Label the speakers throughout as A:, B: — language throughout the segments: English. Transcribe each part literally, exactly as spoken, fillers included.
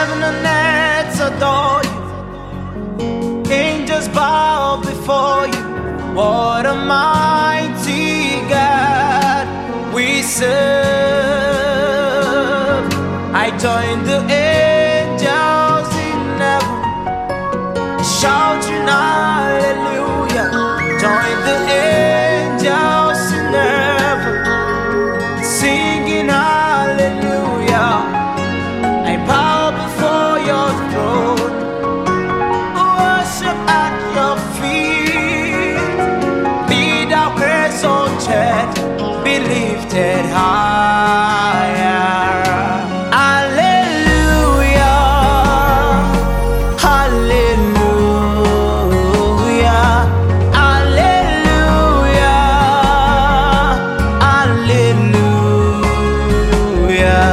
A: Heaven and earth adore you. Angels bow before you. What a mighty God we serve. I join the angels in heaven, shouting hallelujah. Join the angels in heaven, singing hallelujah. I bow before your throne, worship at your feet. Be thou exalted, be lifted higher. Hallelujah, hallelujah, hallelujah, hallelujah.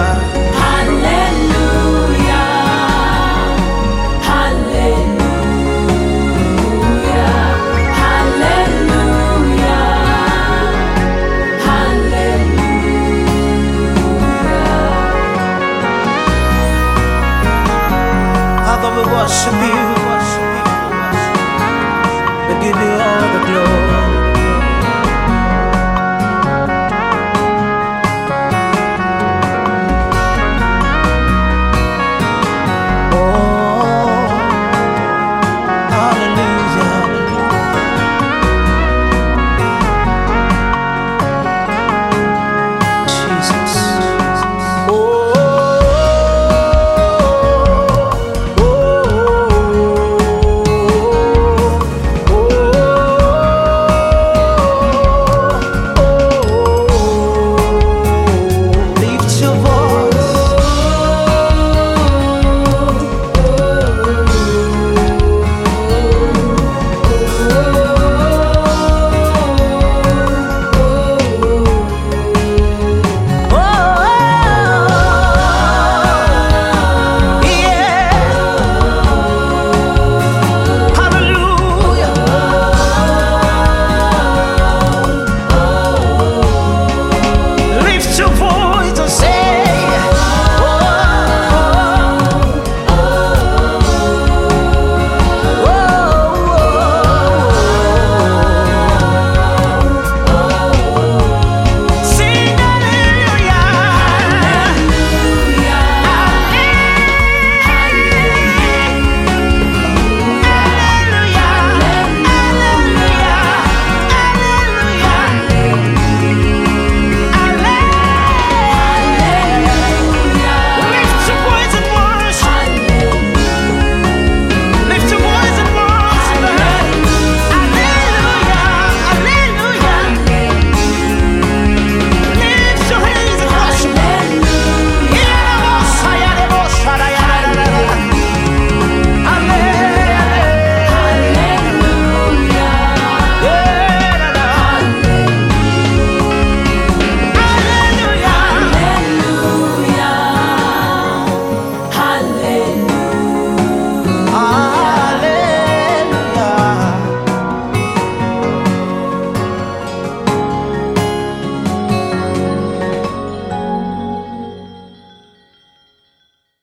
A: Worship you.